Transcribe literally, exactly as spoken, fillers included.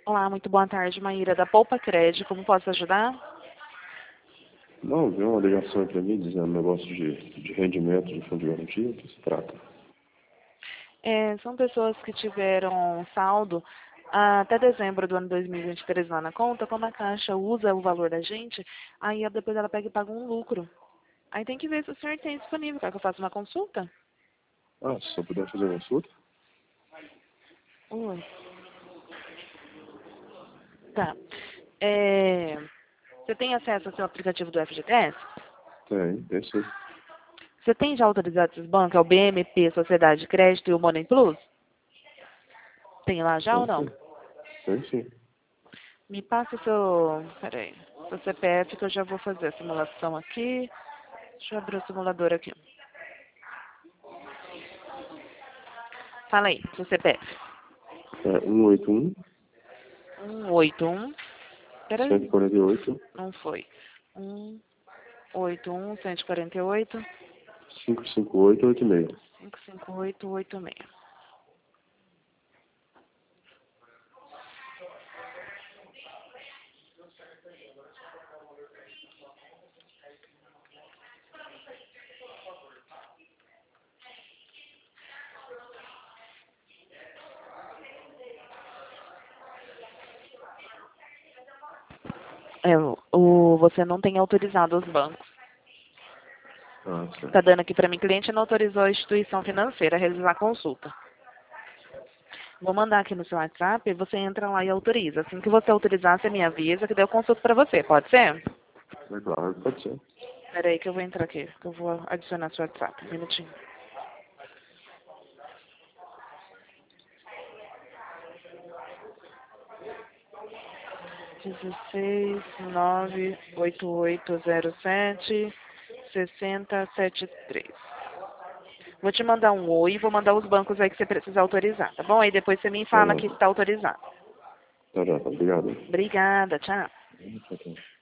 Olá, muito boa tarde, Maíra da Poupa Crédito. Como posso ajudar? Não, veio uma ligação para mim dizendo um negócio de, de rendimento de fundo de garantia, o que se trata? É, são pessoas que tiveram saldo até dezembro do ano dois mil e vinte e três lá na conta. Como a Caixa usa o valor da gente, aí depois ela pega e paga um lucro. Aí tem que ver se o senhor tem disponível. Quer que eu faça uma consulta? Ah, se eu puder fazer uma consulta? Ui. Tá. É, você tem acesso ao seu aplicativo do F G T S? Tem, tem sim. Você tem já autorizado esses bancos? É o B M P, Sociedade de Crédito e o Money Plus? Tem lá já ou Tem não? sim. Tem sim. Me passa o seu... Peraí. Seu C P F que eu já vou fazer a simulação aqui. Deixa eu abrir o simulador aqui. Fala aí, seu C P F. É um oito um, um oito um. cento e Peraí. quarenta e oito, Não foi. um oito um, cento e quarenta e oito, cinco cinco oito, oito seis. cinco cinco oito, oito seis. É, o, o- você não tem autorizado os bancos. Ah, Tá certo. dando aqui para mim, cliente não autorizou a instituição financeira a realizar a consulta. Vou mandar aqui no seu WhatsApp e você entra lá e autoriza. Assim que você autorizar, você me avisa que daí eu consulto para você. Pode ser? É claro, pode ser. Espera aí que eu vou entrar aqui, que eu vou adicionar seu WhatsApp. Um minutinho. dezesseis, nove, oito oito zero sete, seis zero sete três. Vou te mandar um oi e vou mandar os bancos aí que você precisa autorizar, tá bom? Aí depois você me Tá fala que bom. está autorizado. Tá já, tá. Obrigado. Obrigada, tchau. Tchau, tchau.